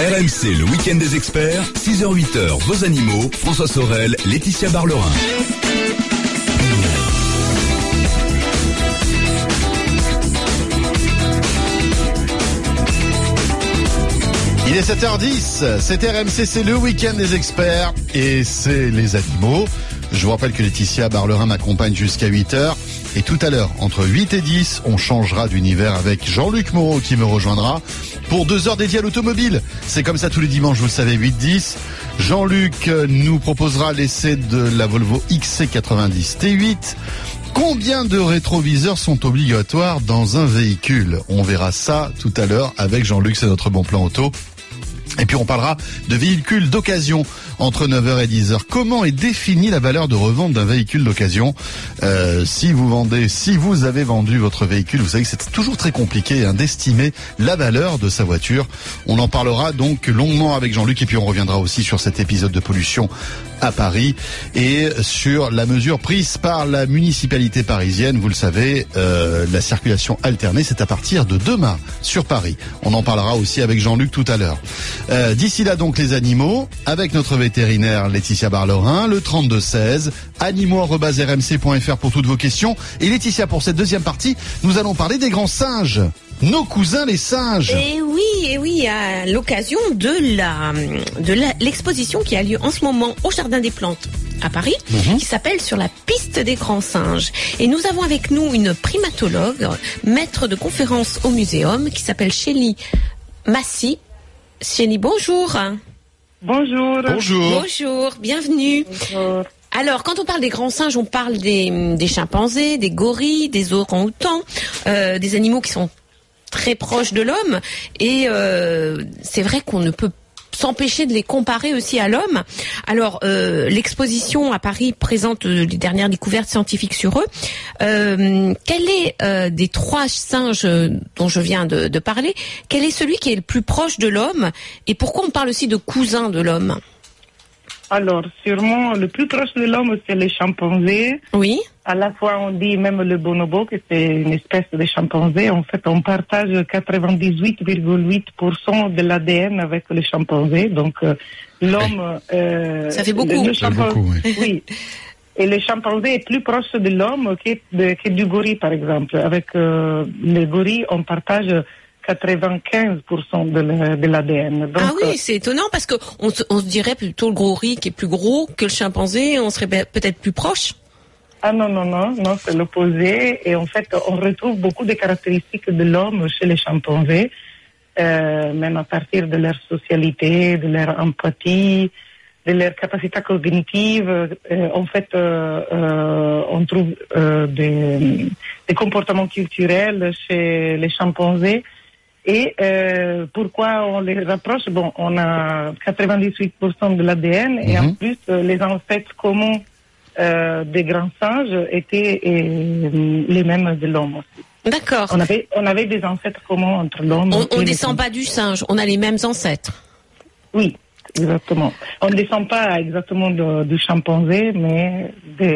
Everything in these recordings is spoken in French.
RMC, le week-end des experts, 6h-8h, vos animaux, François Sorel, Laetitia Barlerin. Il est 7h10, c'est RMC, c'est le week-end des experts et c'est les animaux. Je vous rappelle que Laetitia Barlerin m'accompagne jusqu'à 8h. Et tout à l'heure, entre 8 et 10, on changera d'univers avec Jean-Luc Moreau qui me rejoindra pour 2 heures dédiées à l'automobile. C'est comme ça tous les dimanches, vous le savez, 8-10. Jean-Luc nous proposera l'essai de la Volvo XC90 T8. Combien de rétroviseurs sont obligatoires dans un véhicule? On verra ça tout à l'heure avec Jean-Luc, c'est notre bon plan auto. Et puis on parlera de véhicules d'occasion entre 9h et 10h. Comment est définie la valeur de revente d'un véhicule d'occasion? Si vous avez vendu votre véhicule, vous savez que c'est toujours très compliqué d'estimer la valeur de sa voiture. On en parlera donc longuement avec Jean-Luc et puis on reviendra aussi sur cet épisode de pollution à Paris et sur la mesure prise par la municipalité parisienne. Vous le savez, la circulation alternée, c'est à partir de demain sur Paris. On en parlera aussi avec Jean-Luc tout à l'heure. D'ici là donc les animaux, avec notre vétérinaire Laetitia Barlerin, le 3216, animaux@rmc.fr pour toutes vos questions. Et Laetitia, pour cette deuxième partie, nous allons parler des grands singes. Nos cousins les singes. Et oui, à l'occasion de l'exposition qui a lieu en ce moment au Jardin des Plantes à Paris, qui s'appelle Sur la piste des grands singes. Et nous avons avec nous une primatologue, maître de conférence au muséum, qui s'appelle Chélie Massy. Chélie, bonjour. Bonjour. Bonjour, bienvenue. Bonjour. Alors, quand on parle des grands singes, on parle des chimpanzés, des gorilles, des orang-outans, des animaux qui sont très proches de l'homme. Et c'est vrai qu'on ne peut s'empêcher de les comparer aussi à l'homme. Alors, l'exposition à Paris présente les dernières découvertes scientifiques sur eux. Quel est des 3 singes dont je viens de parler, quel est celui qui est le plus proche de l'homme et pourquoi on parle aussi de cousin de l'homme? Alors, sûrement, le plus proche de l'homme, c'est les chimpanzés. Oui. À la fois, on dit même le bonobo, que c'est une espèce de chimpanzé. En fait, on partage 98,8% de l'ADN avec les chimpanzés. Donc, l'homme... ça fait beaucoup. Le chimpanzé, oui. Et le chimpanzé est plus proche de l'homme que du gorille, par exemple. Avec les gorilles, on partage 95% de l'ADN. Donc, ah oui, c'est étonnant parce que on se dirait plutôt le gorille qui est plus gros que le chimpanzé, on serait peut-être plus proche. Ah non, c'est l'opposé. Et en fait, on retrouve beaucoup de caractéristiques de l'homme chez les chimpanzés, même à partir de leur socialité, de leur empathie, de leur capacité cognitive. En fait, on trouve des comportements culturels chez les chimpanzés. Et pourquoi on les rapproche? Bon, on a 98% de l'ADN et en plus les ancêtres communs des grands singes étaient les mêmes de l'homme aussi. D'accord. On avait des ancêtres communs entre l'homme. On ne descend pas du singe, on a les mêmes ancêtres. Oui, exactement. On ne descend pas exactement du chimpanzé, mais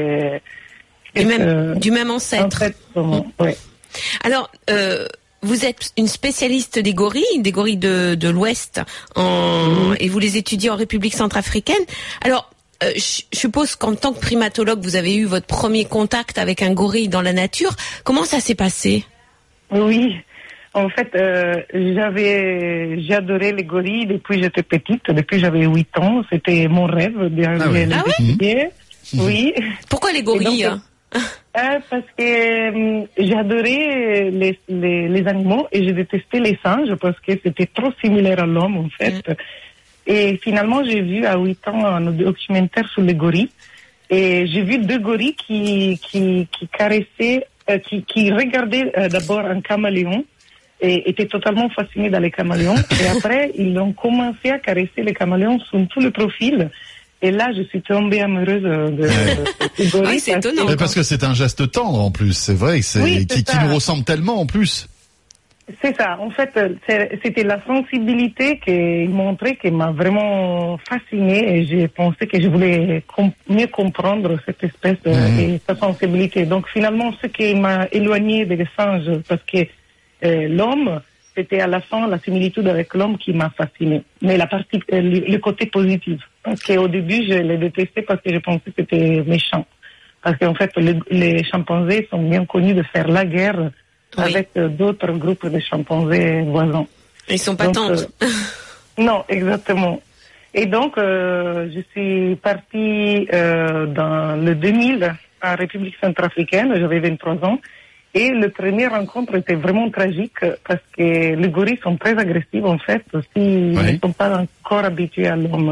du même ancêtre. Ouais. Alors, vous êtes une spécialiste des gorilles de l'Ouest, et vous les étudiez en République centrafricaine. Alors, je suppose qu'en tant que primatologue, vous avez eu votre premier contact avec un gorille dans la nature. Comment ça s'est passé? Oui, en fait, j'ai adoré les gorilles depuis que j'étais petite, depuis que j'avais 8 ans. C'était mon rêve d'arriver les étudier. Oui. Pourquoi les gorilles? Parce que j'adorais les animaux et je détestais les singes parce que c'était trop similaire à l'homme, en fait. Et finalement, j'ai vu à 8 ans un documentaire sur les gorilles. Et j'ai vu 2 gorilles qui caressaient, qui regardaient d'abord un caméléon et étaient totalement fascinés dans les caméléons. Et après, ils ont commencé à caresser les caméléons sur tout le profil. Et là, je suis tombée amoureuse de gorilles. Oui, c'est étonnant. Mais parce que c'est un geste tendre en plus, c'est vrai, qui nous ressemble tellement en plus. C'est ça. En fait, c'était la sensibilité qu'il montrait qui m'a vraiment fascinée et j'ai pensé que je voulais mieux comprendre cette espèce et sa sensibilité. Donc finalement, ce qui m'a éloignée des singes, parce que l'homme, c'était à la fin la similitude avec l'homme qui m'a fascinée. Mais la partie, le côté positif. Parce qu'au début, je les détestais parce que je pensais que c'était méchant. Parce qu'en fait, les chimpanzés sont bien connus de faire la guerre avec d'autres groupes de chimpanzés voisins. Ils sont pas tendres. Non, exactement. Et donc, je suis partie dans le 2000 en République centrafricaine, j'avais 23 ans. Et le premier rencontre était vraiment tragique parce que les gorilles sont très agressifs en fait, s'ils ne sont pas encore habitués à l'homme.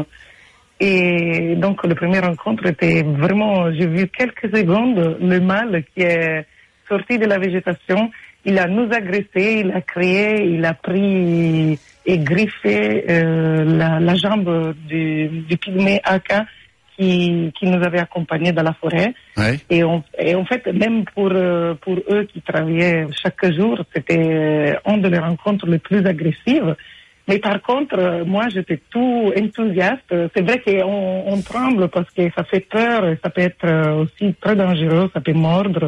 Et donc le premier rencontre était vraiment, j'ai vu quelques secondes le mâle qui est sorti de la végétation, il a nous agressé, il a crié, il a pris et griffé la jambe du pygmée Aka qui nous avait accompagnés dans la forêt. Ouais. Et en fait, même pour eux qui travaillaient chaque jour, c'était une de les rencontres les plus agressives. Mais par contre, moi, j'étais tout enthousiaste. C'est vrai qu'on tremble parce que ça fait peur, et ça peut être aussi très dangereux, ça peut mordre.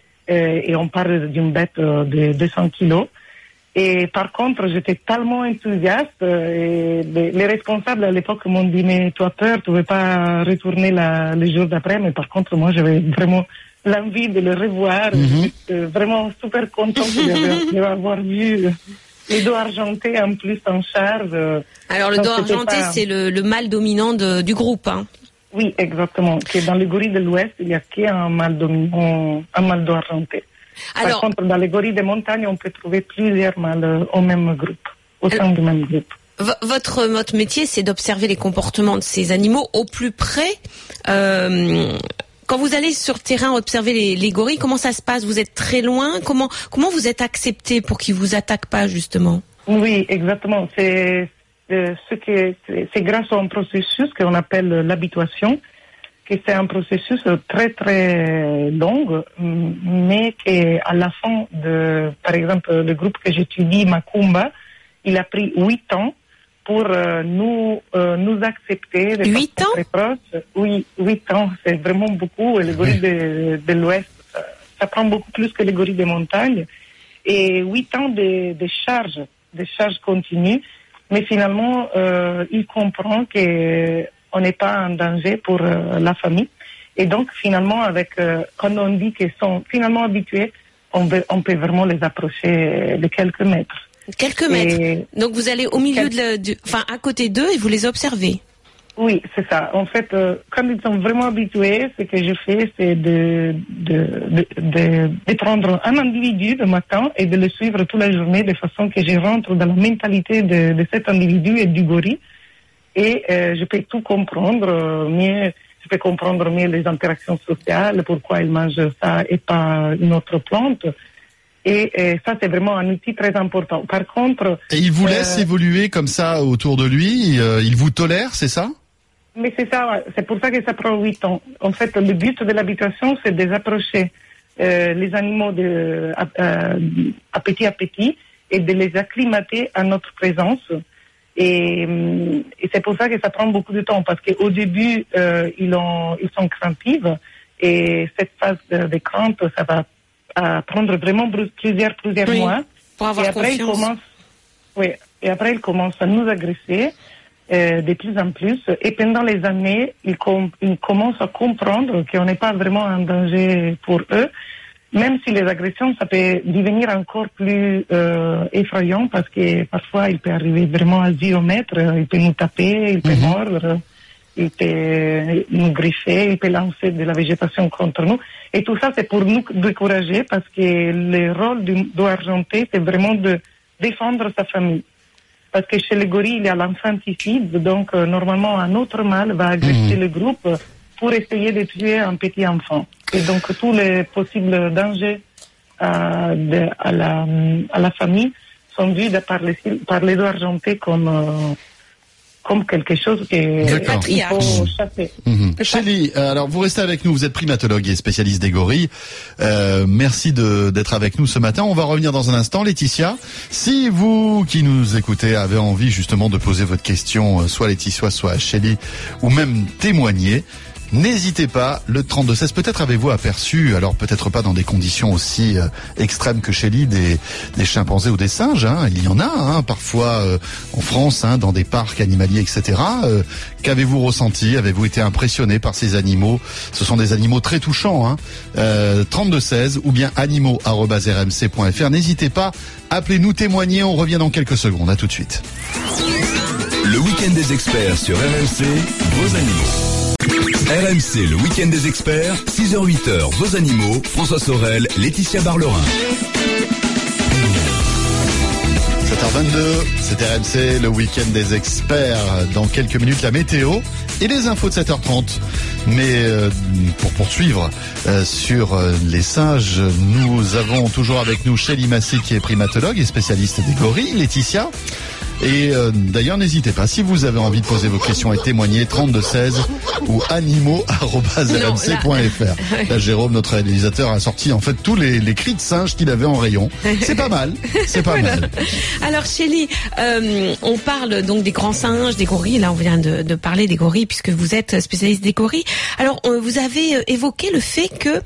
Et on parle d'une bête de 200 kilos. Et par contre, j'étais tellement enthousiaste. Et les responsables à l'époque m'ont dit, mais tu as peur, tu ne veux pas retourner le jour d'après. Mais par contre, moi, j'avais vraiment l'envie de le revoir. J'étais vraiment super contente de l'avoir vu. Les dos argentés en plus en charge. Alors le dos argenté, c'est le mâle dominant du groupe, hein. Oui, exactement. Que dans les gorilles de l'Ouest, il n'y a qu'un mâle dominant, un mâle dos argenté. Alors, par contre, dans les gorilles de montagne, on peut trouver plusieurs mâles au même groupe, au sein du même groupe. Votre métier, c'est d'observer les comportements de ces animaux au plus près. Quand vous allez sur le terrain observer les gorilles, comment ça se passe? Vous êtes très loin? Comment vous êtes accepté pour qu'ils vous attaquent pas, justement? Oui, exactement. C'est grâce à un processus qu'on appelle l'habituation, que c'est un processus très très long, mais qu'à la fin par exemple, le groupe que j'étudie, Macumba, il a pris 8 ans pour nous accepter de 8 ans? Très proche. Oui, 8 ans, c'est vraiment beaucoup. Et les gorilles de l'Ouest, ça prend beaucoup plus que les gorilles de montagne. Et 8 ans de charges continues. Mais finalement, il comprend qu'on n'est pas en danger pour la famille. Et donc, finalement, quand on dit qu'ils sont finalement habitués, on peut vraiment les approcher de quelques mètres. Quelques mètres. Donc vous allez au milieu à côté d'eux et vous les observez. Oui, c'est ça. En fait, quand ils sont vraiment habitués, ce que je fais, c'est de prendre un individu le matin et de le suivre toute la journée de façon que je rentre dans la mentalité de cet individu et du gorille. Et je peux tout comprendre mieux. Je peux comprendre mieux les interactions sociales, pourquoi ils mangent ça et pas une autre plante. Et ça, c'est vraiment un outil très important. Par contre... Et il vous laisse évoluer comme ça autour de lui? Il vous tolère, c'est ça? Mais c'est ça, c'est pour ça que ça prend 8 ans. En fait, le but de l'habitation, c'est de approcher les animaux à petit et de les acclimater à notre présence. Et c'est pour ça que ça prend beaucoup de temps, parce qu'au début, ils sont craintifs. Et cette phase de crainte, ça va prendre vraiment plusieurs mois. Pour avoir confiance. Et après, ils commencent à nous agresser de plus en plus. Et pendant les années, ils commencent à comprendre qu'on n'est pas vraiment en danger pour eux. Même si les agressions, ça peut devenir encore plus effrayant, parce que parfois, il peut arriver vraiment à 0 mètres. Il peut nous taper, il peut mordre. Il peut nous griffer, il peut lancer de la végétation contre nous. Et tout ça, c'est pour nous décourager, parce que le rôle du dos argenté, c'est vraiment de défendre sa famille. Parce que chez les gorilles, il y a l'infanticide, donc normalement un autre mâle va agresser le groupe pour essayer de tuer un petit enfant. Et donc tous les possibles dangers à la famille sont vus par les dos argentés comme quelque chose qu'il faut chasser. Shelly, alors vous restez avec nous, vous êtes primatologue et spécialiste des gorilles. Merci d'être avec nous ce matin. On va revenir dans un instant. Laetitia, si vous qui nous écoutez avez envie justement de poser votre question, soit à Laetitia, soit à Shelly, ou même témoigner, N'hésitez pas, le 32-16, peut-être avez-vous aperçu, alors peut-être pas dans des conditions aussi extrêmes que chez lui, des chimpanzés ou des singes, hein, il y en a parfois en France, dans des parcs animaliers, etc. Qu'avez-vous ressenti? Avez-vous été impressionné par ces animaux? Ce sont des animaux très touchants, 32-16 ou bien animaux@rmc.fr. N'hésitez pas, appelez-nous, témoignez, on revient dans quelques secondes, à tout de suite. Le week-end des experts sur RMC, vos animaux. RMC, le week-end des experts, 6h-8h, vos animaux, François Sorel, Laetitia Barlerin. 7h22, c'est RMC, le week-end des experts. Dans quelques minutes, la météo et les infos de 7h30. Mais pour poursuivre sur les singes, nous avons toujours avec nous Shelly Massé qui est primatologue et spécialiste des gorilles. Laetitia. Et d'ailleurs, n'hésitez pas, si vous avez envie de poser vos questions et témoigner, 32-16 ou animaux@rmc.fr. Là, Jérôme, notre réalisateur, a sorti en fait tous les cris de singes qu'il avait en rayon. C'est pas mal, c'est pas mal. Alors Shelly, on parle donc des grands singes, des gorilles. Là, on vient de parler des gorilles puisque vous êtes spécialiste des gorilles. Alors, vous avez évoqué le fait que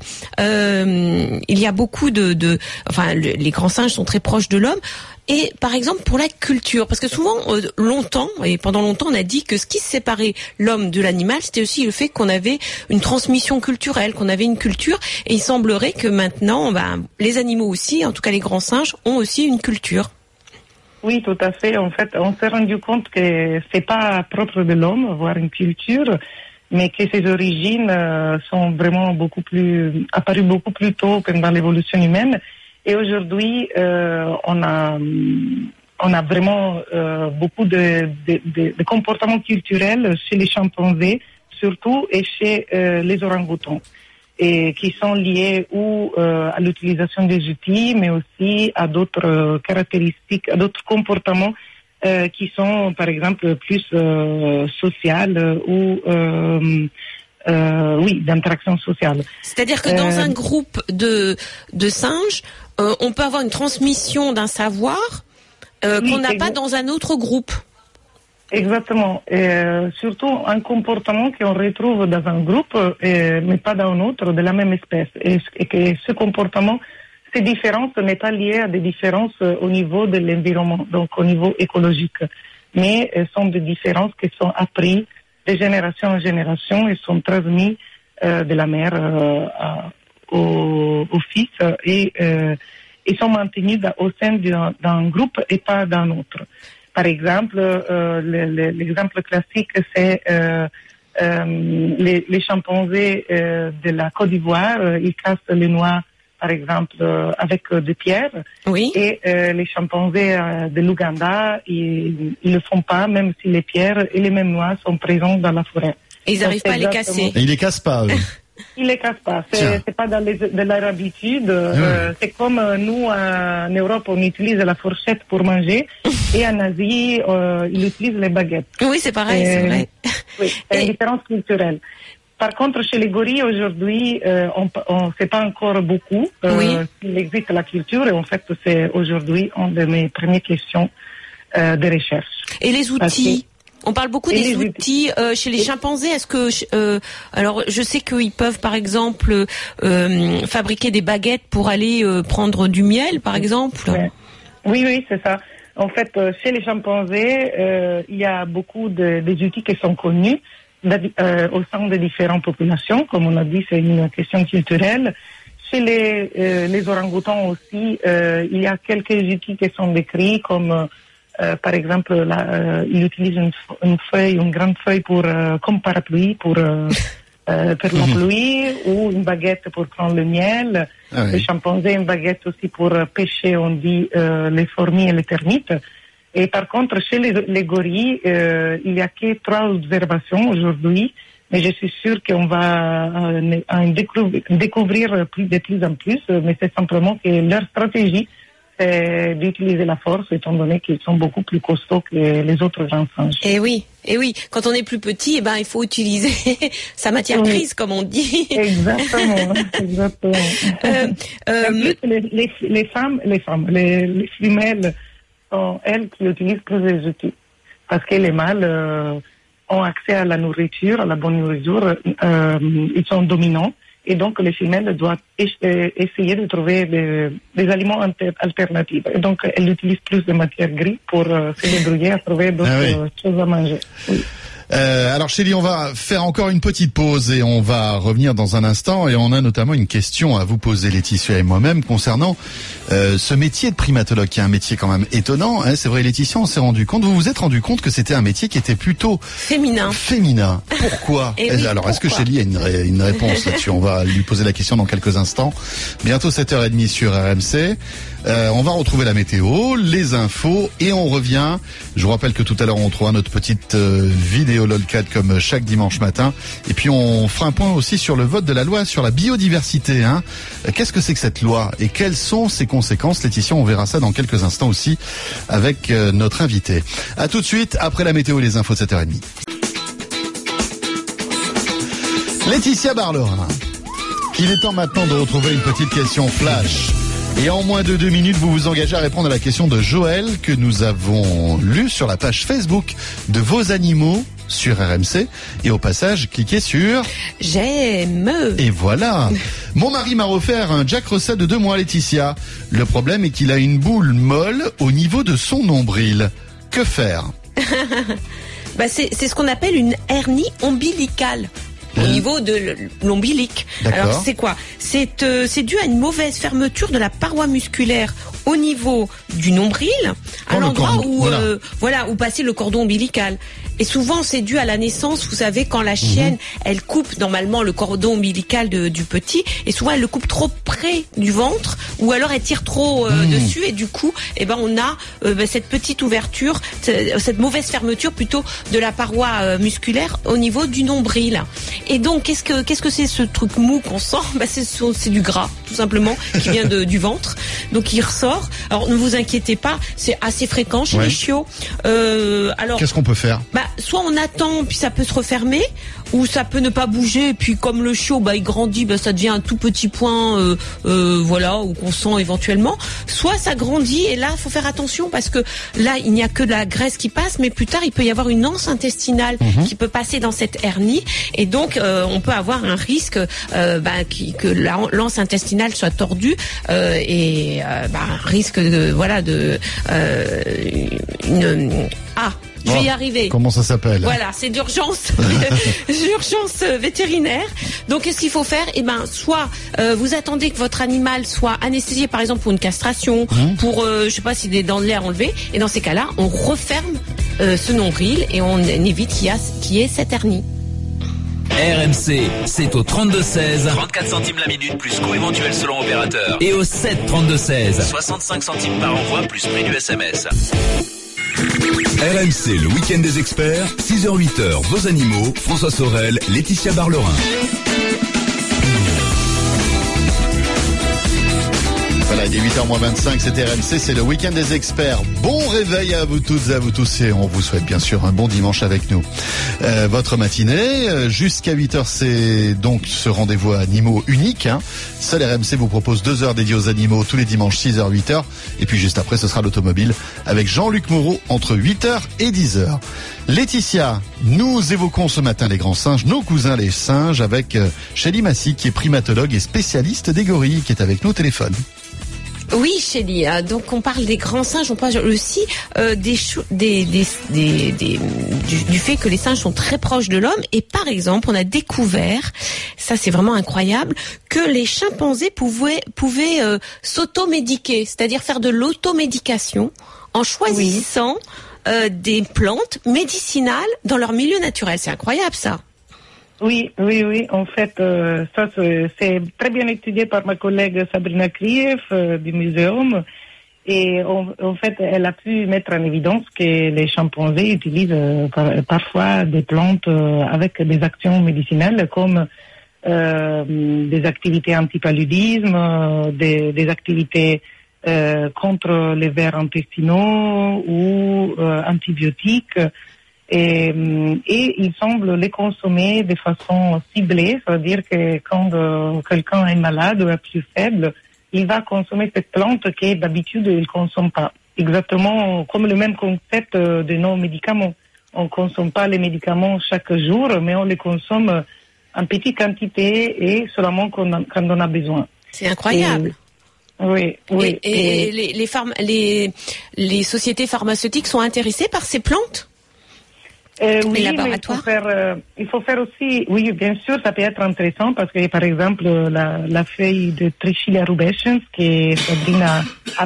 il y a beaucoup les grands singes sont très proches de l'homme. Et par exemple pour la culture, parce que souvent, pendant longtemps, on a dit que ce qui séparait l'homme de l'animal, c'était aussi le fait qu'on avait une transmission culturelle, qu'on avait une culture. Et il semblerait que maintenant, les animaux aussi, en tout cas les grands singes, ont aussi une culture. Oui, tout à fait. En fait, on s'est rendu compte que c'est pas propre de l'homme avoir une culture, mais que ses origines sont vraiment apparues beaucoup plus tôt pendant l'évolution humaine. Et aujourd'hui, on a vraiment beaucoup de comportements culturels chez les chimpanzés, surtout, et chez les orang-outans, et qui sont liés à l'utilisation des outils, mais aussi à d'autres caractéristiques, à d'autres comportements qui sont, par exemple, plus sociales ou d'interaction sociale. C'est-à-dire que dans un groupe de singes, on peut avoir une transmission d'un savoir qu'on n'a pas dans un autre groupe. Exactement. Surtout un comportement qu'on retrouve dans un groupe, mais pas dans un autre, de la même espèce. Et que ce comportement, ces différences n'est pas liées à des différences au niveau de l'environnement, donc au niveau écologique. Mais elles sont des différences qui sont apprises de génération en génération et sont transmises de la mère au fils et sont maintenues au sein d'un groupe et pas d'un autre. Par exemple, l'exemple classique, c'est les chimpanzés de la Côte d'Ivoire, ils cassent les noix, par exemple, avec des pierres. Oui. Et les chimpanzés de l'Ouganda, ils le font pas, même si les pierres et les mêmes noix sont présentes dans la forêt. Et ils n'arrivent pas à les casser. Et ils les cassent pas, eux. Ils les cassent pas. C'est pas de leur habitude. C'est comme nous, en Europe, on utilise la fourchette pour manger. Et en Asie, ils utilisent les baguettes. Oui, c'est pareil, c'est vrai. Oui, c'est une différence culturelle. Par contre, chez les gorilles, aujourd'hui, on sait pas encore beaucoup s'il existe la culture. Et en fait, c'est aujourd'hui une de mes premières questions de recherche. Et les outils? On parle beaucoup des outils chez les chimpanzés. Est-ce que alors je sais qu'ils peuvent par exemple fabriquer des baguettes pour aller prendre du miel, par exemple. Oui, c'est ça. En fait, chez les chimpanzés, il y a beaucoup des outils qui sont connus au sein de différentes populations. Comme on a dit, c'est une question culturelle. Chez les orang-outans aussi, il y a quelques outils qui sont décrits comme par exemple, il utilise une grande feuille comme parapluie pour la pluie, ou une baguette pour prendre le miel. Les chimpanzés, une baguette aussi pour pêcher, on dit, les fourmis et les termites. Et par contre, chez les gorilles, il n'y a que 3 observations aujourd'hui, mais je suis sûre qu'on va découvrir de plus en plus, mais c'est simplement que leur stratégie, c'est d'utiliser la force, étant donné qu'ils sont beaucoup plus costauds que les autres grands singes. Et oui. Quand on est plus petit, il faut utiliser sa matière grise, comme on dit. Exactement. Les femelles sont elles qui utilisent plus les outils. Parce que les mâles, ont accès à la nourriture, à la bonne nourriture, ils sont dominants. Et donc, les femelles doivent essayer de trouver des aliments alternatifs. Et donc, elles utilisent plus de matière grise pour se débrouiller à trouver d'autres choses à manger. Oui. Alors Chélie, on va faire encore une petite pause et on va revenir dans un instant, et on a notamment une question à vous poser, Laetitia et moi-même, concernant ce métier de primatologue, qui est un métier quand même étonnant. Hein, c'est vrai, Laetitia, on s'est rendu compte, vous vous êtes rendu compte que c'était un métier qui était plutôt féminin. Pourquoi? Alors, est-ce que Chélie a une réponse là-dessus? On va lui poser la question dans quelques instants. Bientôt 7h30 sur RMC. On va retrouver la météo, les infos, et on revient. Je vous rappelle que tout à l'heure on trouvera notre petite vidéo LOLCAT comme chaque dimanche matin. Et puis on fera un point aussi sur le vote de la loi sur la biodiversité. Hein. Qu'est-ce que c'est que cette loi et quelles sont ses conséquences? Laetitia, on verra ça dans quelques instants aussi avec notre invité. À tout de suite après la météo et les infos de 7h30. Laetitia Barlerin. Il est temps maintenant de retrouver une petite question flash. Et en moins de 2 minutes, vous vous engagez à répondre à la question de Joël que nous avons lue sur la page Facebook de Vos Animaux sur RMC. Et au passage, cliquez sur j'aime. Et voilà. Mon mari m'a offert un Jack Russell de 2 mois, Laetitia. Le problème est qu'il a une boule molle au niveau de son nombril. Que faire? C'est ce qu'on appelle une hernie ombilicale. Au niveau de l'ombilic. Alors c'est quoi? C'est dû à une mauvaise fermeture de la paroi musculaire au niveau du nombril, à l'endroit où où passait le cordon ombilical. Et souvent c'est dû à la naissance, vous savez, quand la chienne, elle coupe normalement le cordon ombilical du petit, et souvent elle le coupe trop près du ventre, ou alors elle tire trop dessus, et du coup, on a cette petite ouverture, cette mauvaise fermeture plutôt de la paroi musculaire au niveau du nombril. Et donc qu'est-ce que c'est ce truc mou qu'on sent? C'est du gras, tout simplement, qui vient du ventre. Donc il ressort. Alors ne vous inquiétez pas, c'est assez fréquent chez les chiots. Alors qu'est-ce qu'on peut faire? Soit on attend, puis ça peut se refermer, ou ça peut ne pas bouger, et puis comme le chiot il grandit, ça devient un tout petit point ou qu'on sent éventuellement. Soit ça grandit, et là il faut faire attention, parce que là il n'y a que de la graisse qui passe, mais plus tard il peut y avoir une anse intestinale qui peut passer dans cette hernie, et donc on peut avoir un risque que l'anse intestinale soit tordue, un risque je vais y arriver. Comment ça s'appelle? Voilà, c'est d'urgence, d'urgence vétérinaire. Donc, qu'est-ce qu'il faut faire? Soit vous attendez que votre animal soit anesthésié, par exemple pour une castration, pour je sais pas si des dents de lait à enlever. Et dans ces cas-là, on referme ce nombril et on évite qu'il y ait cette hernie. RMC, c'est au 32-16. 34 centimes la minute, plus coût éventuel selon opérateur. Et au 7-32-16. 65 centimes par envoi, plus prix du SMS. RMC, le week-end des experts, 6h-8h, Vos Animaux, François Sorel, Laetitia Barlerin. Voilà, il est 8h-25, c'est RMC, c'est le week-end des experts. Bon réveil à vous toutes et à vous tous, et on vous souhaite bien sûr un bon dimanche avec nous. Votre matinée, jusqu'à 8h, c'est donc ce rendez-vous animaux unique. Seul RMC vous propose 2 heures dédiées aux animaux tous les dimanches, 6h, 8h. Et puis juste après, ce sera l'automobile avec Jean-Luc Moreau entre 8h et 10h. Laetitia, nous évoquons ce matin les grands singes, nos cousins les singes, avec Chélie Massy, qui est primatologue et spécialiste des gorilles, qui est avec nous au téléphone. Oui, Chélie. Donc on parle des grands singes, on parle aussi du fait que les singes sont très proches de l'homme. Et par exemple, on a découvert, ça c'est vraiment incroyable, que les chimpanzés pouvaient s'automédiquer, c'est-à-dire faire de l'automédication en choisissant des plantes médicinales dans leur milieu naturel. C'est incroyable ça. Oui. En fait, ça c'est très bien étudié par ma collègue Sabrina Krief du muséum. Et en fait, elle a pu mettre en évidence que les chimpanzés utilisent parfois des plantes avec des actions médicinales, comme des activités anti-paludisme, des activités contre les vers intestinaux ou antibiotiques. Et il semble les consommer de façon ciblée, c'est-à-dire que quand quelqu'un est malade ou est plus faible, il va consommer cette plante que d'habitude il ne consomme pas. Exactement comme le même concept de nos médicaments. On consomme pas les médicaments chaque jour, mais on les consomme en petite quantité et seulement quand on a besoin. C'est incroyable. Oui. Et les sociétés pharmaceutiques sont intéressées par ces plantes? Oui, laboratoires. Mais il faut faire aussi, oui, bien sûr, ça peut être intéressant parce que, par exemple, la feuille de Trichilia rubescens que Sabrine a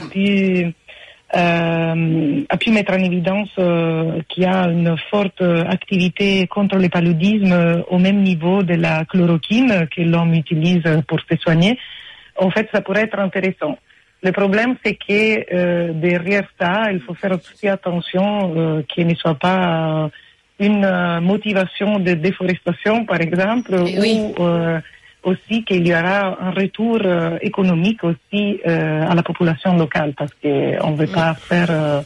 pu mettre en évidence qu'il y a une forte activité contre le paludisme au même niveau de la chloroquine que l'homme utilise pour se soigner. En fait, ça pourrait être intéressant. Le problème, c'est que derrière ça, il faut faire aussi attention qu'il ne soit pas une motivation de déforestation, par exemple, ou aussi qu'il y aura un retour économique aussi à la population locale, parce qu'on ne veut pas faire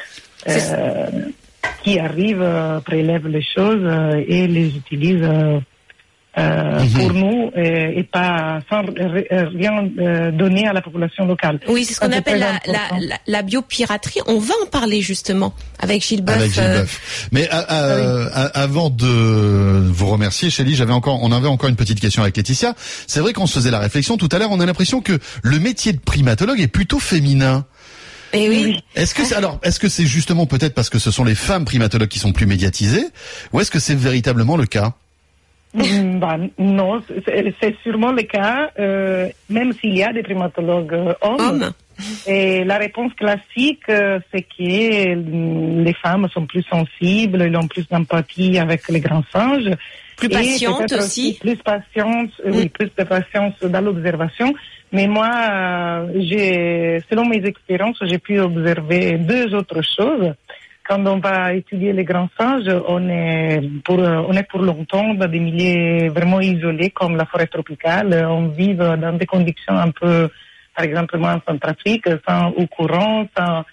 qui arrive, prélève les choses et les utilise pour nous et pas sans rien donner à la population locale. Oui, c'est ce qu'on appelle la biopiraterie. On va en parler justement avec Gilles Boeuf. Mais avant de vous remercier, Chélie, on avait encore une petite question avec Laetitia. C'est vrai qu'on se faisait la réflexion tout à l'heure. On a l'impression que le métier de primatologue est plutôt féminin. Et oui. Est-ce que c'est justement peut-être parce que ce sont les femmes primatologues qui sont plus médiatisées, ou est-ce que c'est véritablement le cas? Non, c'est sûrement le cas, même s'il y a des primatologues hommes. Et la réponse classique, c'est que les femmes sont plus sensibles, elles ont plus d'empathie avec les grands singes. Plus patientes aussi. Plus patience, oui, plus de patience dans l'observation. Mais moi, selon mes expériences, j'ai pu observer deux autres choses. Quand on va étudier les grands singes, on est pour longtemps dans des milieux vraiment isolés comme la forêt tropicale. On vit dans des conditions un peu, par exemple, moi en Centrafrique, sans eau courant, sans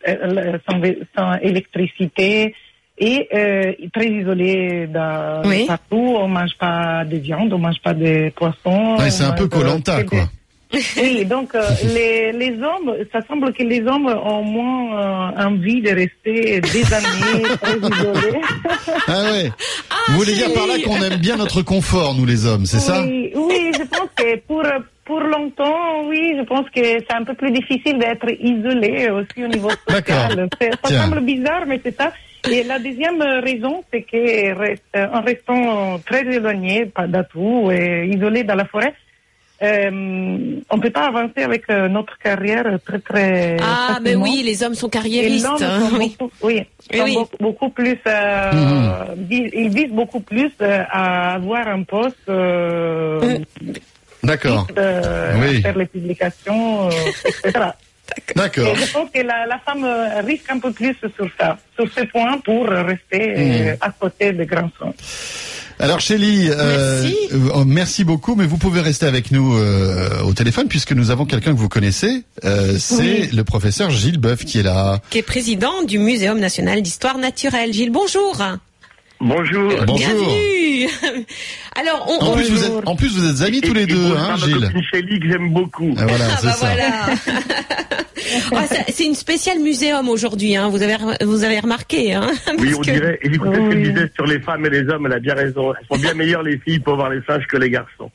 électricité et très isolé partout. On mange pas de viande, on mange pas de poisson. Ouais, c'est un peu Koh-Lanta, quoi. Oui, donc les hommes, ça semble que les hommes ont moins envie de rester des années très isolés. Ah ouais. Vous voulez dire par là qu'on aime bien notre confort, nous les hommes, c'est ça? Oui, je pense que pour longtemps, oui, je pense que c'est un peu plus difficile d'être isolé aussi au niveau social. Ça semble bizarre, mais c'est ça. Et la deuxième raison, c'est que en restant très éloigné d'Atou et isolé dans la forêt, on peut pas avancer avec notre carrière très facilement. Mais oui, les hommes sont carriéristes. Beaucoup plus. Ils visent beaucoup plus à avoir un poste. D'accord. Faire les publications, etc. D'accord. Et je pense que la femme risque un peu plus sur ce point pour rester à côté des grands sons. Alors Chélie, merci beaucoup, mais vous pouvez rester avec nous au téléphone puisque nous avons quelqu'un que vous connaissez, c'est le professeur Gilles Boeuf qui est là. Qui est président du Muséum national d'histoire naturelle. Gilles, bonjour. Bonjour. Bienvenue. Alors, en plus vous êtes amis tous les deux, hein, Gilles. C'est Chélie que j'aime beaucoup. Ah, voilà, c'est ça. Voilà. C'est une spéciale muséum aujourd'hui, hein. Vous avez remarqué, hein. Oui, on dirait. Et écoutez ce qu'elle disait sur les femmes et les hommes, elle a bien raison. Elles sont bien meilleures les filles pour voir les singes que les garçons.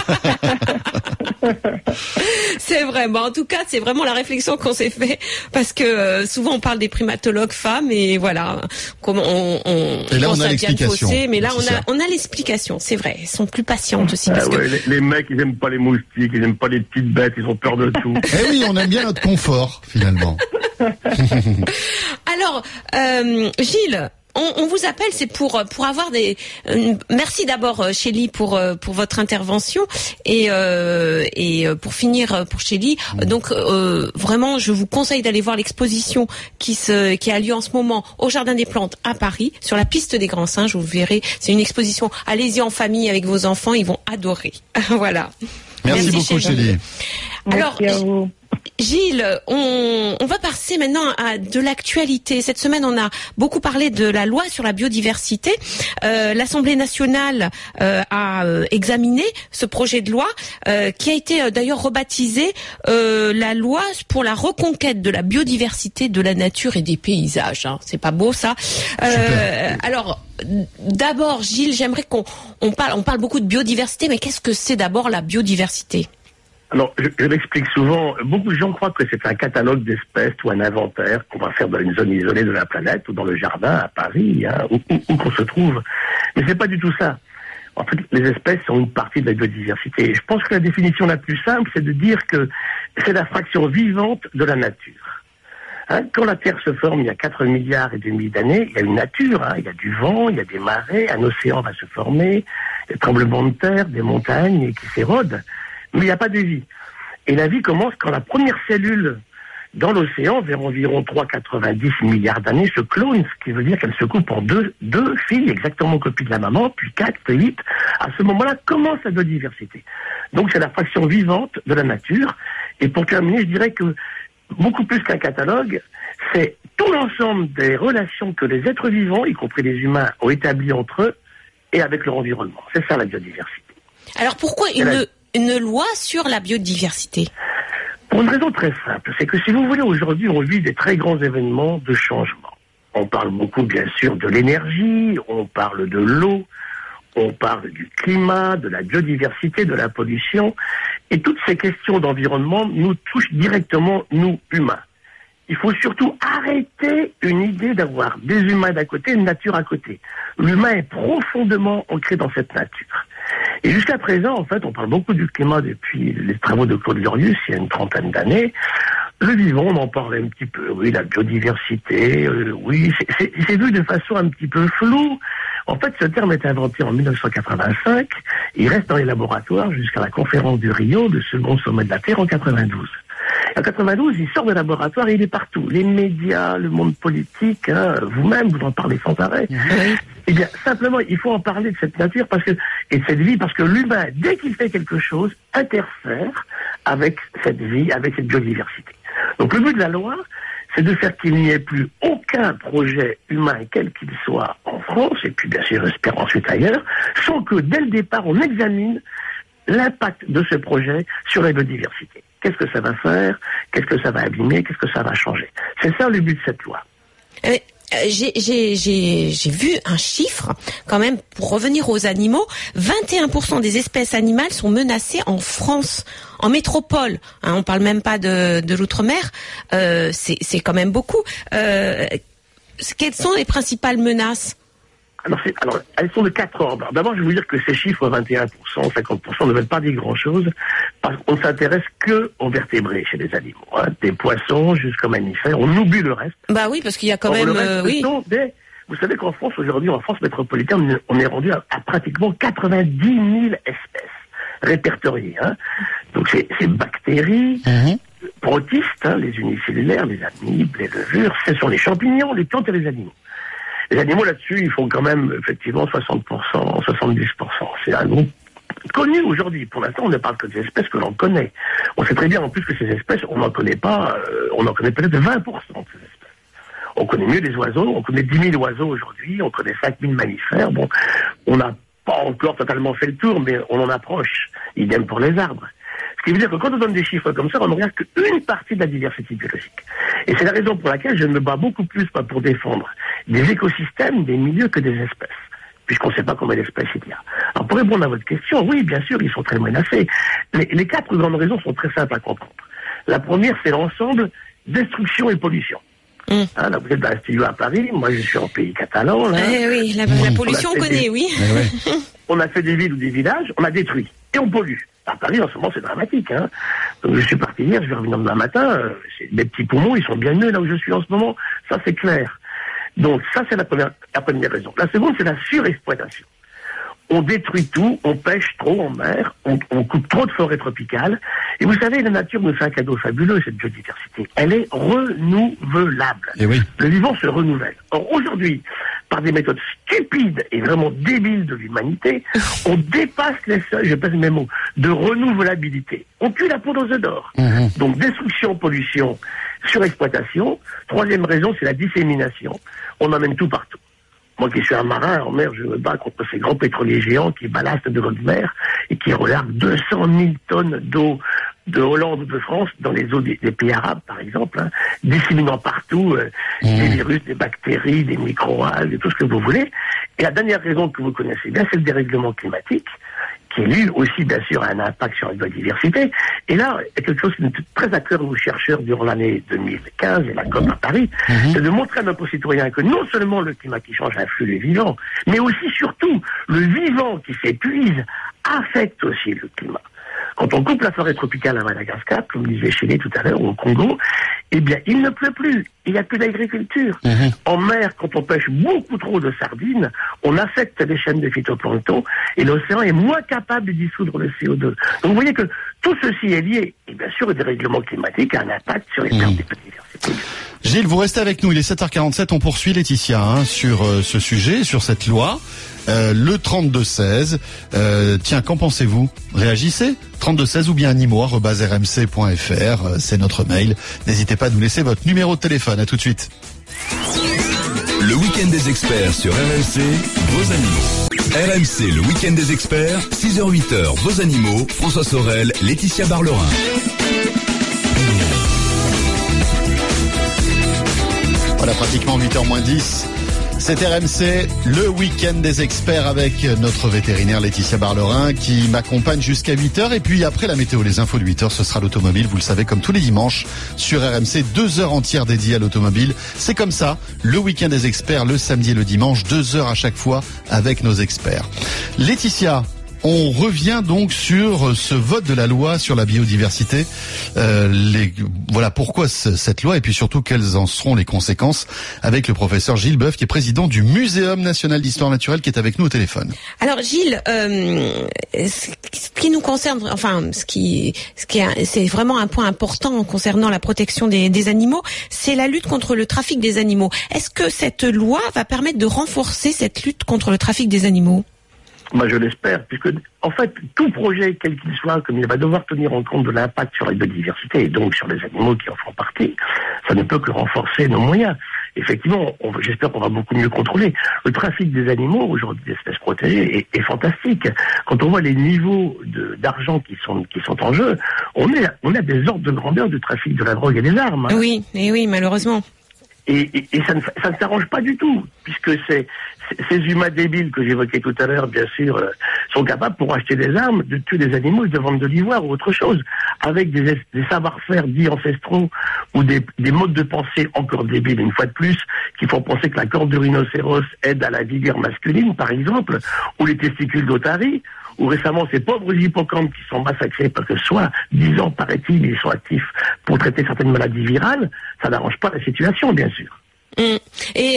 C'est vrai. Bon, en tout cas, c'est vraiment la réflexion qu'on s'est fait parce que souvent on parle des primatologues femmes et voilà comment et là on a l'explication. Mais là on a l'explication. C'est vrai. Elles sont plus patientes aussi. Parce que... les mecs ils aiment pas les moustiques, ils aiment pas les petites bêtes, ils ont peur de tout. Eh oui, on aime bien notre confort finalement. Alors, Gilles. On vous appelle, c'est pour avoir des. Merci d'abord Chélie pour votre intervention et pour finir pour Chélie. Donc vraiment, je vous conseille d'aller voir l'exposition qui a lieu en ce moment au Jardin des Plantes à Paris sur la piste des Grands Singes. Vous verrez, c'est une exposition. Allez-y en famille avec vos enfants, ils vont adorer. Voilà. Merci beaucoup Chélie. Alors, Gilles, on va passer maintenant à de l'actualité. Cette semaine, on a beaucoup parlé de la loi sur la biodiversité. L'Assemblée nationale a examiné ce projet de loi qui a été d'ailleurs rebaptisé la loi pour la reconquête de la biodiversité, de la nature et des paysages. Hein. C'est pas beau ça. Alors, d'abord, Gilles, j'aimerais qu'on parle beaucoup de biodiversité, mais qu'est-ce que c'est d'abord la biodiversité ? Alors, je l'explique souvent. Beaucoup de gens croient que c'est un catalogue d'espèces ou un inventaire qu'on va faire dans une zone isolée de la planète ou dans le jardin à Paris, hein, où qu'on se trouve. Mais c'est pas du tout ça. En fait, les espèces sont une partie de la biodiversité. Et je pense que la définition la plus simple, c'est de dire que c'est la fraction vivante de la nature. Hein, quand la Terre se forme il y a 4,5 milliards d'années, il y a une nature, hein, il y a du vent, il y a des marées, un océan va se former, des tremblements de terre, des montagnes qui s'érodent. Mais il n'y a pas de vie. Et la vie commence quand la première cellule dans l'océan, vers environ 3,90 milliards d'années, se clone, ce qui veut dire qu'elle se coupe en deux filles, exactement copie de la maman, puis 4, puis 8. À ce moment-là, commence la biodiversité. Donc c'est la fraction vivante de la nature. Et pour terminer, je dirais que beaucoup plus qu'un catalogue, c'est tout l'ensemble des relations que les êtres vivants, y compris les humains, ont établies entre eux et avec leur environnement. C'est ça la biodiversité. Alors pourquoi une loi sur la biodiversité? Pour une raison très simple, c'est que si vous voulez, aujourd'hui, on vit des très grands événements de changement. On parle beaucoup, bien sûr, de l'énergie, on parle de l'eau, on parle du climat, de la biodiversité, de la pollution. Et toutes ces questions d'environnement nous touchent directement, nous, humains. Il faut surtout arrêter une idée d'avoir des humains d'un côté et une nature à côté. L'humain est profondément ancré dans cette nature. Et jusqu'à présent, en fait, on parle beaucoup du climat depuis les travaux de Claude Lorius, il y a une trentaine d'années. Le vivant, on en parlait un petit peu. Oui, la biodiversité, oui, c'est vu de façon un petit peu floue. En fait, ce terme est inventé en 1985. Il reste dans les laboratoires jusqu'à la conférence du Rio, le second sommet de la Terre, en 92. En 92, il sort des laboratoires et il est partout. Les médias, le monde politique, hein, vous-même, vous en parlez sans arrêt. Oui. Eh bien, simplement, il faut en parler de cette nature et de cette vie, parce que l'humain, dès qu'il fait quelque chose, interfère avec cette vie, avec cette biodiversité. Donc, le but de la loi, c'est de faire qu'il n'y ait plus aucun projet humain, quel qu'il soit, en France, et puis bien sûr, j'espère ensuite ailleurs, sans que, dès le départ, on examine l'impact de ce projet sur la biodiversité. Qu'est-ce que ça va faire? Qu'est-ce que ça va abîmer? Qu'est-ce que ça va changer? C'est ça le but de cette loi. J'ai vu un chiffre, quand même, pour revenir aux animaux. 21% des espèces animales sont menacées en France, en métropole. Hein, on parle même pas de l'outre-mer. C'est quand même beaucoup. Quelles sont les principales menaces? Alors, elles sont de 4 ordres. D'abord, je vais vous dire que ces chiffres, 21%, 50%, ne veulent pas dire grand-chose, parce qu'on ne s'intéresse que aux vertébrés chez les animaux, hein, des poissons jusqu'aux mammifères. On oublie le reste. Bah oui, parce qu'il y a quand même... oui. Vous savez qu'en France, aujourd'hui, en France métropolitaine, on est rendu à pratiquement 90 000 espèces répertoriées. Hein. Donc, c'est bactéries, protistes, hein, les unicellulaires, les amibes, les levures, ce sont les champignons, les plantes et les animaux. Les animaux, là-dessus, ils font quand même, effectivement, 60%, 70%. C'est un groupe connu aujourd'hui. Pour l'instant, on ne parle que des espèces que l'on connaît. On sait très bien, en plus, que ces espèces, on n'en connaît pas, on en connaît peut-être 20% de ces espèces. On connaît mieux les oiseaux, on connaît 10 000 oiseaux aujourd'hui, on connaît 5 000 mammifères. Bon, on n'a pas encore totalement fait le tour, mais on en approche. Idem pour les arbres. Ce qui veut dire que quand on donne des chiffres comme ça, on ne regarde qu'une partie de la diversité biologique. Et c'est la raison pour laquelle je me bats beaucoup plus pas pour défendre des écosystèmes, des milieux que des espèces, puisqu'on ne sait pas combien d'espèces il y a. Alors pour répondre à votre question, oui, bien sûr, ils sont très menacés. Les 4 grandes raisons sont très simples à comprendre. La première, c'est l'ensemble destruction et pollution. Hein, là, vous êtes dans un studio à Paris, moi je suis en pays catalan. Là. Oui, la pollution, on connaît, oui. On a fait des villes ou des villages, on a détruit et on pollue. À Paris, en ce moment, c'est dramatique. Hein. Donc, je suis parti hier, je vais revenir demain matin. Mes petits poumons, ils sont bien mieux là où je suis en ce moment. Ça, c'est clair. Donc, ça, c'est la première raison. La seconde, c'est la surexploitation. On détruit tout, on pêche trop en mer, on coupe trop de forêts tropicales. Et vous savez, la nature nous fait un cadeau fabuleux, cette biodiversité. Elle est renouvelable. Et oui. Le vivant se renouvelle. Or, aujourd'hui, par des méthodes stupides et vraiment débiles de l'humanité, on dépasse les seuils, je pèse mes mots, de renouvelabilité. On tue la poudre aux œufs d'or. Donc destruction, pollution, surexploitation. Troisième raison, c'est la dissémination. On emmène tout partout. Moi qui suis un marin en mer, je me bats contre ces grands pétroliers géants qui balastent de l'eau de mer et qui relarguent 200 000 tonnes d'eau de Hollande ou de France dans les eaux des pays arabes, par exemple, disséminant partout des virus, des bactéries, des micro-algues, tout ce que vous voulez. Et la dernière raison que vous connaissez bien, c'est le dérèglement climatique, qui lui aussi, bien sûr, a un impact sur la biodiversité. Et là, il y a quelque chose qui est très à cœur aux chercheurs durant l'année 2015 et la COP à Paris, c'est de montrer à nos concitoyens que non seulement le climat qui change influe les vivants, mais aussi, surtout, le vivant qui s'épuise affecte aussi le climat. Quand on coupe la forêt tropicale à Madagascar, comme disait Chéné tout à l'heure, ou au Congo, eh bien, il ne pleut plus. Il n'y a plus d'agriculture. En mer, quand on pêche beaucoup trop de sardines, on affecte les chaînes de phytoplancton et l'océan est moins capable de dissoudre le CO2. Donc, vous voyez que tout ceci est lié. Et bien sûr, le dérèglement climatique a un impact sur les pertes de biodiversité. Gilles, vous restez avec nous. Il est 7h47. On poursuit Laetitia sur ce sujet, sur cette loi. Le 32-16. Tiens, qu'en pensez-vous? Réagissez. 32-16 ou bien animaux@rmc.fr. C'est notre mail. N'hésitez pas à nous laisser votre numéro de téléphone. À tout de suite. Le week-end des experts sur RMC, vos animaux. RMC, le week-end des experts, 6h-8h, vos animaux, François Sorel, Laetitia Barlerin. Voilà, pratiquement 8h moins 10. C'est RMC, le week-end des experts avec notre vétérinaire Laetitia Barlerin qui m'accompagne jusqu'à 8h. Et puis après la météo, les infos de 8h, ce sera l'automobile. Vous le savez, comme tous les dimanches sur RMC, 2 heures entières dédiées à l'automobile. C'est comme ça, le week-end des experts, le samedi et le dimanche, 2 heures à chaque fois avec nos experts. Laetitia, on revient donc sur ce vote de la loi sur la biodiversité. Voilà pourquoi cette loi et puis surtout quelles en seront les conséquences avec le professeur Gilles Boeuf qui est président du Muséum national d'histoire naturelle qui est avec nous au téléphone. Alors Gilles, ce qui nous concerne, enfin c'est vraiment un point important concernant la protection des animaux, c'est la lutte contre le trafic des animaux. Est-ce que cette loi va permettre de renforcer cette lutte contre le trafic des animaux ? Moi, je l'espère, puisque, en fait, tout projet, quel qu'il soit, comme il va devoir tenir en compte de l'impact sur la biodiversité et donc sur les animaux qui en font partie, ça ne peut que renforcer nos moyens. Effectivement, j'espère qu'on va beaucoup mieux contrôler. Le trafic des animaux, aujourd'hui, d'espèces protégées, est fantastique. Quand on voit les niveaux d'argent qui sont en jeu, on a des ordres de grandeur de trafic de la drogue et des armes. Oui, malheureusement. Et ça ne s'arrange pas du tout, puisque ces humains débiles que j'évoquais tout à l'heure, bien sûr, sont capables, pour acheter des armes, de tuer des animaux et de vendre de l'ivoire ou autre chose, avec des savoir-faire dits ancestraux ou des modes de pensée encore débiles, une fois de plus, qui font penser que la corde de rhinocéros aide à la vigueur masculine, par exemple, ou les testicules d'otarie, ou récemment ces pauvres hippocampes qui sont massacrés parce que soit 10 ans, paraît-il, ils sont actifs pour traiter certaines maladies virales, ça n'arrange pas la situation, bien sûr. Et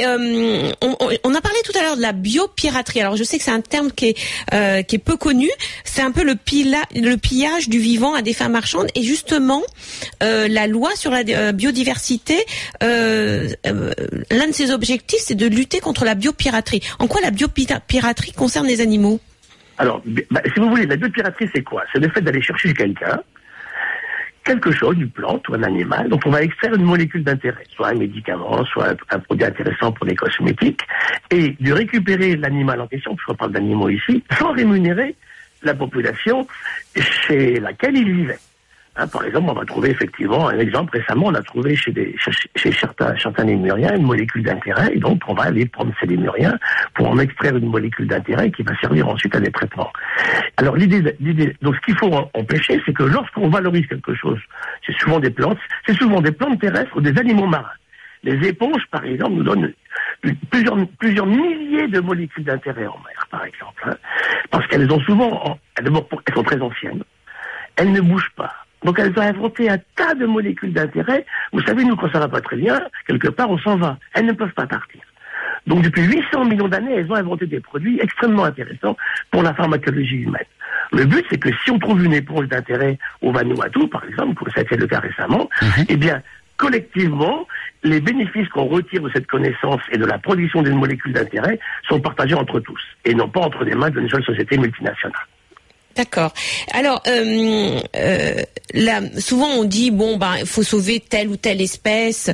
on a parlé tout à l'heure de la biopiraterie. Alors je sais que c'est un terme qui est peu connu. C'est un peu le pillage du vivant à des fins marchandes. Et justement, la loi sur la biodiversité, l'un de ses objectifs, c'est de lutter contre la biopiraterie. En quoi la biopiraterie concerne les animaux ? Alors, si vous voulez, la biopiraterie, c'est quoi ? C'est le fait d'aller chercher quelqu'un, quelque chose, une plante ou un animal, dont on va extraire une molécule d'intérêt, soit un médicament, soit un produit intéressant pour les cosmétiques, et de récupérer l'animal en question, puisqu'on parle d'animaux ici, sans rémunérer la population chez laquelle il vivait. Par exemple, on va trouver effectivement un exemple. Récemment, on a trouvé chez certains lémuriens une molécule d'intérêt, et donc on va aller prendre ces lémuriens pour en extraire une molécule d'intérêt qui va servir ensuite à des traitements. Alors l'idée, donc ce qu'il faut empêcher, c'est que lorsqu'on valorise quelque chose, c'est souvent des plantes terrestres ou des animaux marins. Les éponges, par exemple, nous donnent plusieurs milliers de molécules d'intérêt en mer, par exemple, parce qu'elles ont souvent, elles sont très anciennes, elles ne bougent pas. Donc elles ont inventé un tas de molécules d'intérêt. Vous savez, nous, quand ça va pas très bien, quelque part, on s'en va. Elles ne peuvent pas partir. Donc depuis 800 millions d'années, elles ont inventé des produits extrêmement intéressants pour la pharmacologie humaine. Le but, c'est que si on trouve une éponge d'intérêt au Vanuatu, par exemple, comme ça a été le cas récemment, eh bien, collectivement, les bénéfices qu'on retire de cette connaissance et de la production d'une molécule d'intérêt sont partagés entre tous, et non pas entre les mains d'une seule société multinationale. D'accord. Alors, là, souvent on dit bon, il faut sauver telle ou telle espèce.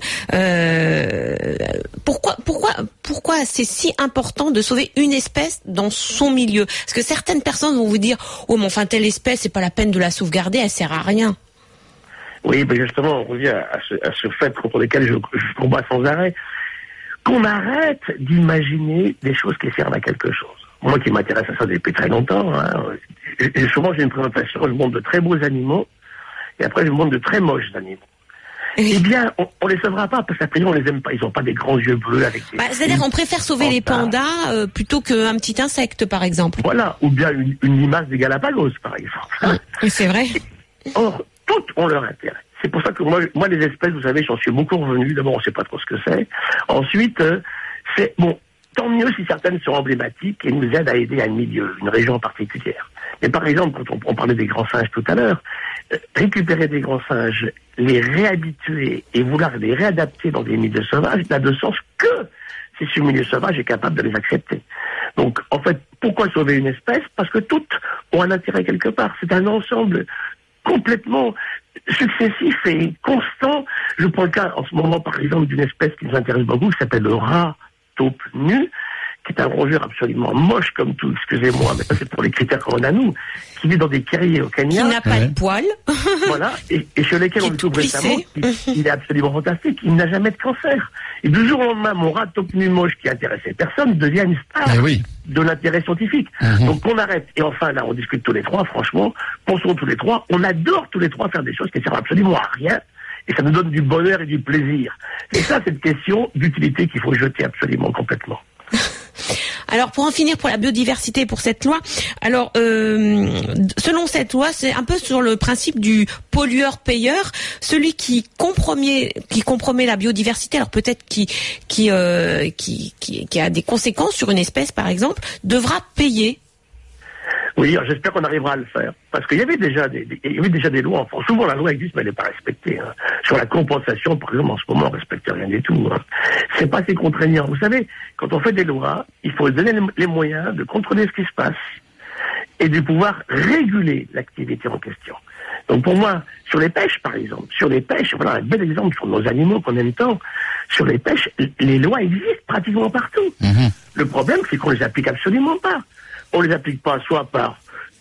Pourquoi c'est si important de sauver une espèce dans son milieu? Parce que certaines personnes vont vous dire, oh, mais enfin telle espèce, c'est pas la peine de la sauvegarder, elle sert à rien. Oui, mais justement, on revient à ce fait contre lequel je combats sans arrêt, qu'on arrête d'imaginer des choses qui servent à quelque chose. Moi qui m'intéresse à ça depuis très longtemps, souvent j'ai une présentation, je montre de très beaux animaux, et après je montre de très moches animaux. Eh bien, on les sauvera pas, parce qu'après on les aime pas, ils ont pas des grands yeux bleus avec des... c'est-à-dire qu'on préfère sauver les pandas plutôt qu'un petit insecte, par exemple. Voilà, ou bien une limace des Galapagos, par exemple. C'est vrai. Or, toutes ont leur intérêt. C'est pour ça que moi les espèces, vous savez, j'en suis beaucoup revenu. D'abord, on sait pas trop ce que c'est. Ensuite, c'est bon. Tant mieux si certaines sont emblématiques et nous aident à aider un milieu, une région particulière. Mais par exemple, quand on parlait des grands singes tout à l'heure, récupérer des grands singes, les réhabituer et vouloir les réadapter dans des milieux sauvages n'a de sens que si ce milieu sauvage est capable de les accepter. Donc, en fait, pourquoi sauver une espèce? Parce que toutes ont un intérêt quelque part. C'est un ensemble complètement successif et constant. Je prends le cas en ce moment, par exemple, d'une espèce qui nous intéresse beaucoup, qui s'appelle le rat taupe nu, qui est un rongeur absolument moche comme tout, excusez-moi, mais ça c'est pour les critères qu'on a nous, qui vit dans des terriers au Kenya. Qui n'a pas de poils. Voilà, et sur lesquels on découvre récemment qu'il est absolument fantastique, il n'a jamais de cancer. Et du jour au lendemain, mon rat taupe nu moche qui intéressait personne devient une star de l'intérêt scientifique. Donc on arrête. Et enfin, là, on discute tous les trois, franchement, pensons tous les trois, on adore tous les trois faire des choses qui servent absolument à rien, et ça nous donne du bonheur et du plaisir. Et ça, c'est une question d'utilité qu'il faut jeter absolument complètement. Alors pour en finir pour la biodiversité, pour cette loi, alors selon cette loi, c'est un peu sur le principe du pollueur-payeur, celui qui compromet la biodiversité, alors peut-être qui a des conséquences sur une espèce par exemple, devra payer. Oui, j'espère qu'on arrivera à le faire. Parce qu'il y avait déjà des lois en France. Souvent, la loi existe, mais elle n'est pas respectée. Sur la compensation, par exemple, en ce moment, on ne respecte rien du tout. C'est pas assez contraignant. Vous savez, quand on fait des lois, il faut donner les moyens de contrôler ce qui se passe et de pouvoir réguler l'activité en question. Donc pour moi, sur les pêches, par exemple, voilà un bel exemple sur nos animaux qu'on aime tant. Sur les pêches, les lois existent pratiquement partout. Le problème, c'est qu'on les applique absolument pas. On les applique pas soit parce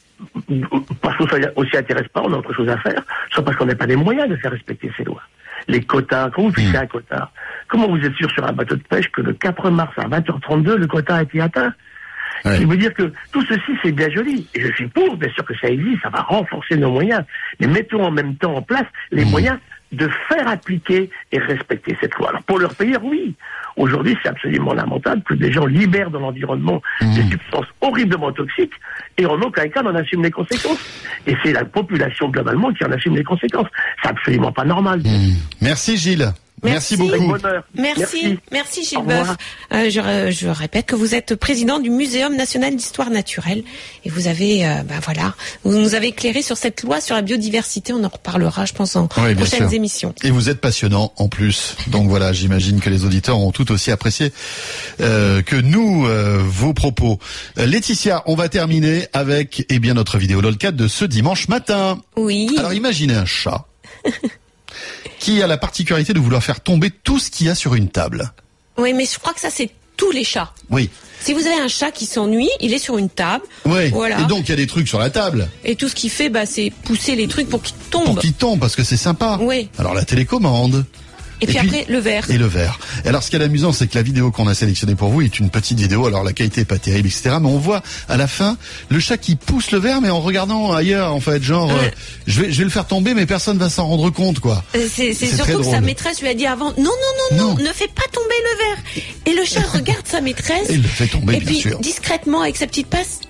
que ça aussi intéresse pas, on a autre chose à faire, soit parce qu'on n'a pas les moyens de faire respecter ces lois. Les quotas, quand vous fixez un quota, comment vous êtes sûr sur un bateau de pêche que le 4 mars à 20h32, le quota a été atteint? Ça veut dire que tout ceci, c'est bien joli. Et je suis pour, bien sûr que ça existe, ça va renforcer nos moyens. Mais mettons en même temps en place les moyens de faire appliquer et respecter cette loi. Alors pour leur payer, oui. Aujourd'hui, c'est absolument lamentable que des gens libèrent dans l'environnement des substances horriblement toxiques et en aucun cas n'en assument les conséquences. Et c'est la population globalement qui en assume les conséquences. C'est absolument pas normal. Merci Gilles. Merci beaucoup. Merci Gilles Boeuf. Je répète que vous êtes président du Muséum national d'histoire naturelle et vous avez, vous nous avez éclairé sur cette loi sur la biodiversité. On en reparlera, je pense, en prochaines émissions. Et vous êtes passionnant en plus. Donc voilà, j'imagine que les auditeurs ont tout aussi apprécié que nous vos propos. Laetitia, on va terminer avec notre vidéo LOLCAT de ce dimanche matin. Oui. Alors imaginez un chat. Qui a la particularité de vouloir faire tomber tout ce qu'il y a sur une table. Oui, mais je crois que ça, c'est tous les chats. Oui. Si vous avez un chat qui s'ennuie, il est sur une table. Oui. Voilà. Et donc, il y a des trucs sur la table. Et tout ce qu'il fait, c'est pousser les trucs pour qu'ils tombent. Pour qu'ils tombent, parce que c'est sympa. Oui. Alors, la télécommande. Et puis après, le verre. Et le verre. Et alors, ce qui est amusant, c'est que la vidéo qu'on a sélectionnée pour vous est une petite vidéo. Alors, la qualité est pas terrible, etc. Mais on voit, à la fin, le chat qui pousse le verre, mais en regardant ailleurs, en fait. Genre, je vais le faire tomber, mais personne va s'en rendre compte, quoi. C'est surtout que sa maîtresse lui a dit avant, non, ne fais pas tomber le verre. Et le chat regarde sa maîtresse. Et il le fait tomber, bien sûr. Et puis, discrètement, avec sa petite passe,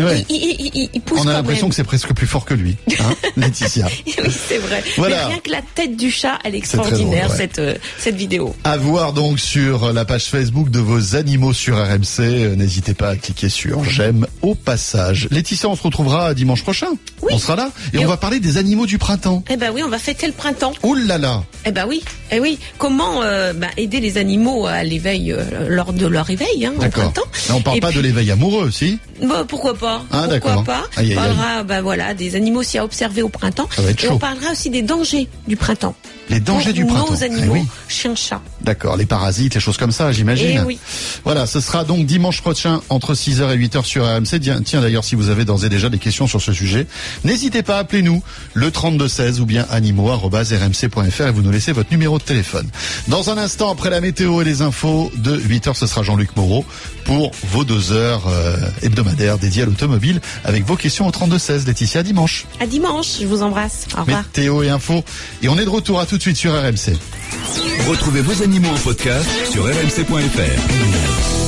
il pousse. On a l'impression que c'est presque plus fort que lui, Laetitia. Oui, c'est vrai. Voilà. Mais rien que la tête du chat, elle est extraordinaire, cette vidéo. À voir donc sur la page Facebook de vos animaux sur RMC. N'hésitez pas à cliquer sur j'aime au passage. Laetitia, on se retrouvera dimanche prochain. Oui. On sera là et on va parler des animaux du printemps. Eh ben oui, on va fêter le printemps. Ouh là là. Eh ben oui, Comment aider les animaux à l'éveil lors de leur éveil au printemps. Là, on parle pas de l'éveil amoureux, si? Bah, pourquoi pas? D'accord. Pas. Aïe, On parlera des animaux aussi à observer au printemps. Ça va être chaud. Et on parlera aussi des dangers du printemps. Les dangers du printemps. Nos animaux, oui. chiens, chats. D'accord, les parasites, les choses comme ça, j'imagine. Et oui. Voilà, ce sera donc dimanche prochain entre 6h et 8h sur RMC. Tiens, d'ailleurs, si vous avez d'ores et déjà des questions sur ce sujet, n'hésitez pas à appeler nous, le 3216 ou bien animaux@rmc.fr et vous nous laissez votre numéro de téléphone. Dans un instant, après la météo et les infos de 8h, ce sera Jean-Luc Moreau pour vos 2 heures hebdomadaires dédiées à l'automobile avec vos questions au 3216. Laetitia, à dimanche. À dimanche, je vous embrasse. Au revoir. Météo et infos. Et on est de retour à tout de suite sur RMC. Retrouvez vos animaux en podcast sur rmc.fr.